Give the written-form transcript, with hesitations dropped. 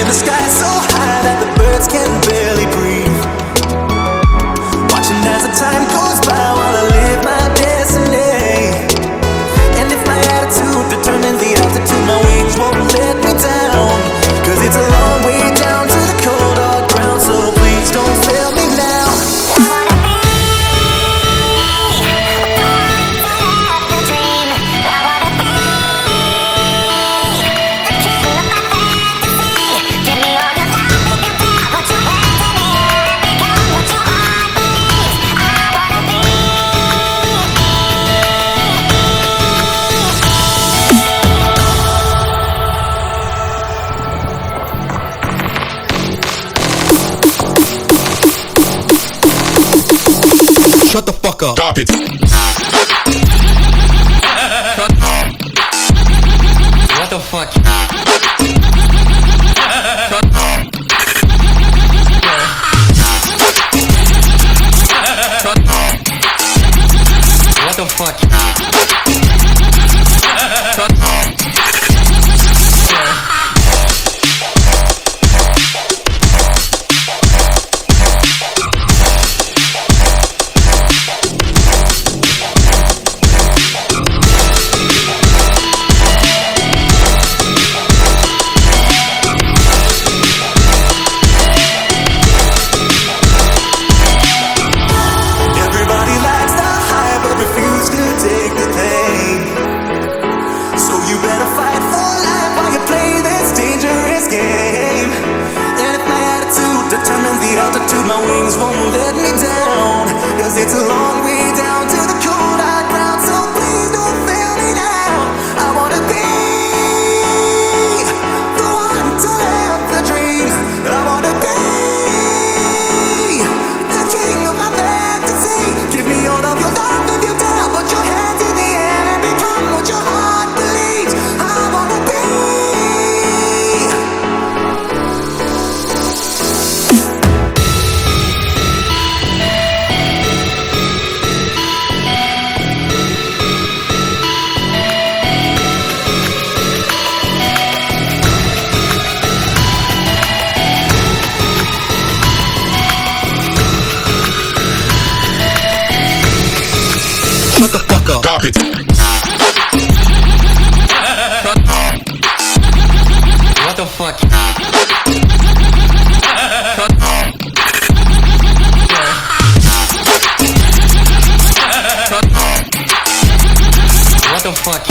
the sky so high that the birds can barely breathe. Watching as the time goes by while I live my destiny. And if my attitude determines the altitude, my wings won't let me down. Cause it's a long way down to the cold hard ground. So please don't fail me now. Shut the fuck up. Stop it. What the fuck? What the fuck? My wings won't let me down. Cause it's a long way down to the cold hard ground. So please don't fail me now. I wanna be the one to live the dream. I wanna be the king of my fantasy. Give me all of your love if you dare. Put your hands in the air and become what your heart believes. I wanna be. Shut the fuck up. Stop it. What the fuck? What the fuck?